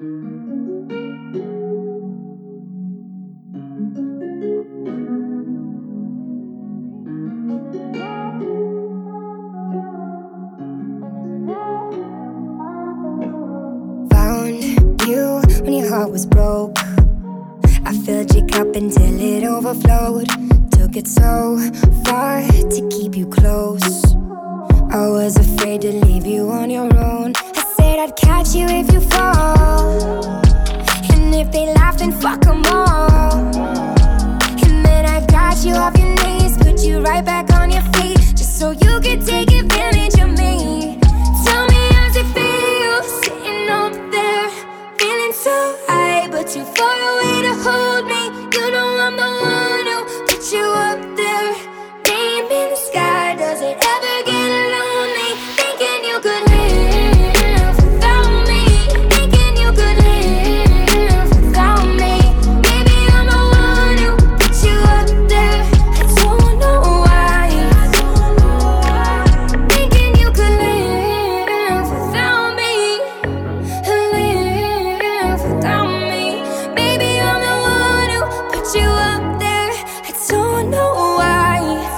Found you when your heart was broke. I filled your cup until it overflowed. Took it so far to keep you close. I was afraid to leave you on your own. I said I'd catch you if you fall, and if they laugh then fuck them all. And then I got you off your knees, put you right back on your feet, just so you could take advantage of me. Tell me how's it feel, sitting up there, feeling so high, but too far away to hold me. You know I'm the one who put you up there. Name in the sky, does it ever get lonely? Thinking you could live without me, thinking you could live without me. Maybe I'm the one who put you up there. I don't know why. Thinking you could live without me, live without me. Maybe I'm the one who put you up there. I don't know why.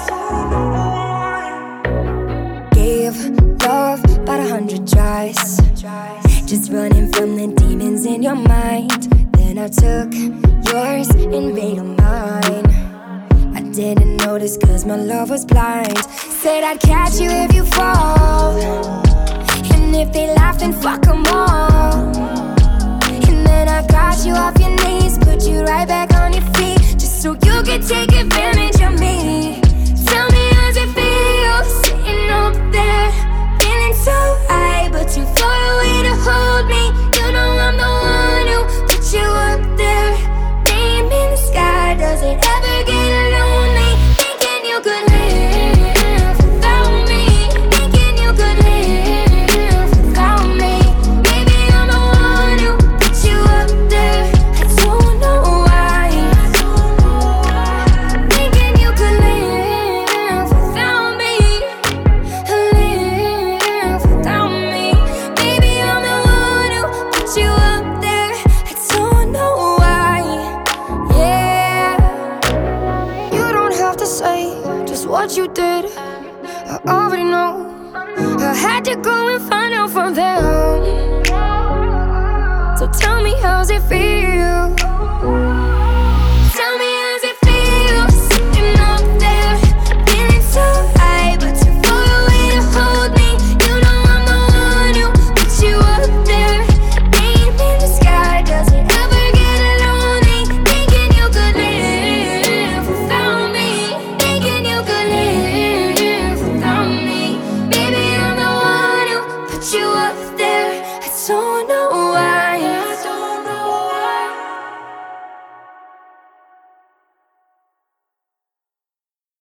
Gave love about 100 tries, just running from the demons in your mind. Then I took yours and made them mine. I didn't notice cause my love was blind. Said I'd catch you if you fall, and if they laugh then fuck them all. And then I got you off your knees, put you right back on your feet, just so you could take advantage of me. Tell me how's it feel, sitting up there, feeling so high, but too far away to hold me. You know I'm the one who put you up there. Name in the sky, does it ever get lonely? Thinking you could live without me, thinking you could live without me. Maybe I'm the one who put you up there. I don't know why. Thinking you could live without me, live without me. Maybe I'm the one who put you up there. I don't know why. Yeah, you don't have to say just what you did. I already know. I had to go and find out from them. So tell me how's it feel,